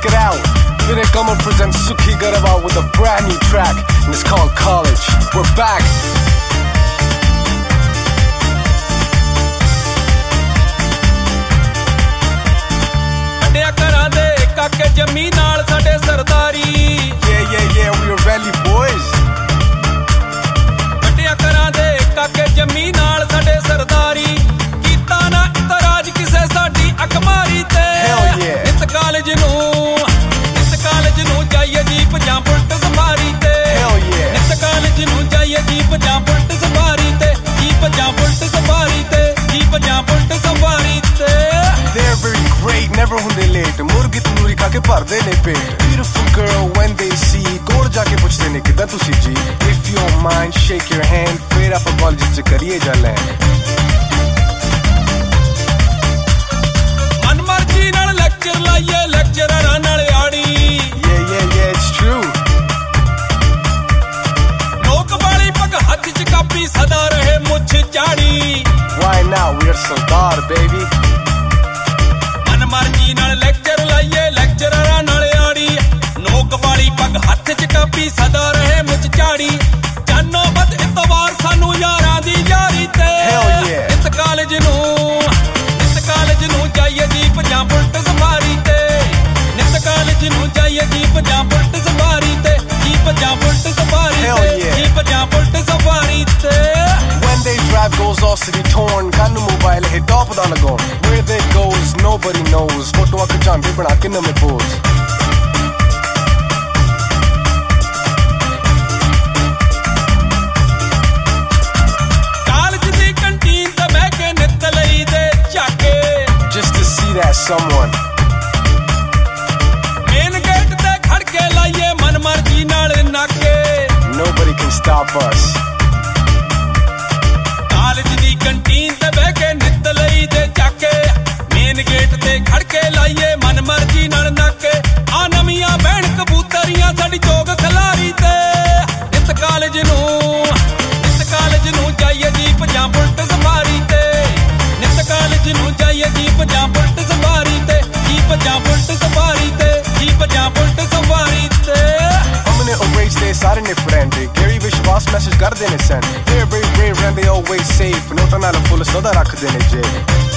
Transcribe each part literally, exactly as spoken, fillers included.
check it out. Vinay Kamal presents Sukhi Garhwal with a brand new track, and it's called College. We're back. ਕਾਕੇ ਜੰਮੀ ਨਾਲ ਸਾਡੇ ਸਰਦਾਰੀ Yeah yeah yeah we are Valley boys. ਵੱਡਿਆਂ ਘਰਾਂ ਦੇ ਕਾਕੇ ਜੰਮੀ ਨਾਲ ਸਾਡੇ ਸਰਦਾਰੀ ਕੀਤਾ ਨਾ ਇਤਰਾਜ਼ ਕਿਸੇ ਸਾਡੀ ਅੱਖ ਮਾਰੀ ਤੇ Hell yeah. ਇਸ ਕਾਲਜ ਨੂੰ ਇਸ ਕਾਲਜ ਨੂੰ ਜਾਈਏ ਜੀਪ ਜਾਂ ਬੁਲਟ ਸਵਾਰੀ ਤੇ Hell yeah. ਇਸ ਕਾਲਜ ਨੂੰ ਜਾਈਏ ਜੀਪ ਜਾਂ ਬੁਲਟ ਸਵਾਰੀ ਤੇ ਜੀਪ ਜਾਂ ਬੁਲਟ ਸਵਾਰੀ ਤੇ ਜੀਪ ਜਾਂ ਬੁਲਟ ਸਵਾਰੀ ਤੇ They're very great, never ਹੁੰਦੇ late. ਮੁਰਗੀ ਤੰਦੂਰੀ ਖਾ ਕੇ ਭਰਦੇ ਨੇ ਪੇਟ. Beautiful girl when they see ਕੋਲ ਜਾ ਕੇ ਪੁੱਛਦੇ ਨੇ ਕਿੱਦਾਂ ਤੁਸੀਂ ਜੀ. If you don't mind, shake your hand. ਫੇਰ ਆਪਾਂ ਕਾਲਜ ਚ ਕਰੀਏ ਜਾ ਲੈਂਡ. ਮਨ ਮਰਜ਼ੀ ਨਾਲ ਲੈਕਚਰ ਲਾਈਏ ਲੈਕਚਰਰਾਂ ਨਾਲ ਆੜੀ. Yeah yeah yeah it's true. ਲੋਕ ਵਾਲੀ ਪੱਗ ਹੱਥ ਚ ਕਾਪੀ ਸਦਾ ਰਹੇ ਮੁੱਛ ਝਾੜੀ. Why now we are Sardar baby. ਮਨ ਮਰਜ਼ੀ ਨਾਲ ਲੈਕਚਰ ਲਾਈਏ ਲੈਕਚਰਰਾਂ ਨਾਲ ਆੜੀ. ਨੋਕ ਵਾਲੀ ਪੱਗ ਹੱਥ ਚ ਕਾਪੀ ਸਦਾ ਰਹੇ ਮੁੱਛ ਝਾੜੀ. ਜਾਨੋ ਵੱਧ ਇਤਵਾਰ ਸਾਨੂੰ ਯਾਰਾਂ ਦੀ ਯਾਰੀ ਤੇ Hell yeah. ਇਸ ਕਾਲਜ ਨੂੰ ਇਸ ਕਾਲਜ ਨੂੰ ਜਾਈਏ ਜੀਪ ਜਾਂ ਬੁਲਟ ਸਵਾਰੀ ਤੇ ਨਿਤ ਕਾਲਜ ਨੂੰ ਜਾਈਏ ਜੀਪ ਜਾਂ ਬੁਲਟ ਸਵਾਰੀ ਤੇ ਜੀਪ ਜਾਂ ਬੁਲਟ ਸਵਾਰੀ Hell ਤੇ yeah. ਜੀਪ ਜਾਂ ਬੁਲਟ ਸਵਾਰੀ ਤੇ When they drive goes all city torn. Gun mobile hit top ਦਾ ਲਗਾਉਣ. Where they goes nobody knows. ਫੋਟੋਆਂ ਖਿਚਾਉਂਦੇ ਬਣਾ ਕੇ ਨਵੇਂ ਪੋਜ਼. ਕਾਲਜ ਦੀ ਕੰਟੀਨ ਤੇ ਬਹਿ ਕੇ ਨਿੱਤ ਲਈ ਦੇ ਝਾਕੇ. Just to see that someone. Main gate ਤੇ ਖੜ ਕੇ ਲਾਈਏ ਮਨ ਮਰਜ਼ੀ ਨਾਲ ਨਾਕੇ. Nobody can stop us. College ਦੀ ਕੰਟੀਨ ਤੇ ਬਹਿ ਕੇ ਨਿੱਤ ਲਈ ਦੇ ਝਾਕੇ. ਮੇਨ ਗੇਟ ਤੇ ਖੜ ਕੇ ਲਾਈਏ ਮਨ ਮਰਜ਼ੀ ਨਾਲ ਨਾਕੇ. ਆ ਨਵੀਆਂ ਬਹਿਣ ਕਬੂਤਰੀਆਂ ਸਾਡੀ ਚੋਗ ਖਲਾਰੀ ਤੇ ਇਸ ਕਾਲਜ ਨੂੰ ਇਸ ਕਾਲਜ ਨੂੰ ਜਾਈਏ ਜੀਪ ਜਾਂ ਬੁਲਟ ਸਵਾਰੀ ਤੇ ਨਿਤ ਕਾਲਜ ਨੂੰ ਜਾਈਏ ਜੀਪ ਜਾਂ ਬੁਲਟ ਸਵਾਰੀ ਤੇ ਜੀਪ ਜਾਂ ਬੁਲਟ ਸਵਾਰੀ ਤੇ ਜੀਪ ਜਾਂ ਬੁਲਟ ਸਵਾਰੀ ਤੇ ਅਮਨੇ erase ਦੇ ਸਾਰੇ ਨੇ friend. Gary ਵਿਸ਼ਵਾਸ ਮੈਸੇਜ ਕਰਦੇ ਨੇ send. They're very brave and they always safe. ਨੋਟਾਂ ਨਾਲ ਫੁੱਲ ਸਦਾ ਰੱਖਦੇ ਨੇ ਜੇ.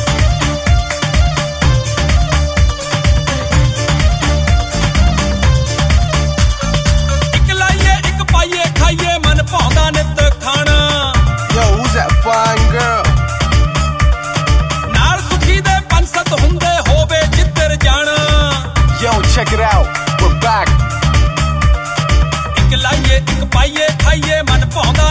ਇੱਕ ਲਾਈਏ ਇੱਕ ਪਾਈਏ ਖਾਈਏ ਮਨ ਭਾਉਂਦਾ ਨਿੱਤ ਖਾਣਾ. Yo who's that fine girl? ਨਾਲ ਸੁਖੀ ਦੇ ਪੰਜ ਸੱਤ ਹੁੰਦੇ ਹੋਵੇ ਜਿੱਧਰ ਜਾਣਾ. Yo check it out, we're back. ਇੱਕ ਲਾਈਏ ਇੱਕ ਪਾਈਏ ਖਾਈਏ ਮਨ ਭਾਉਂਦਾ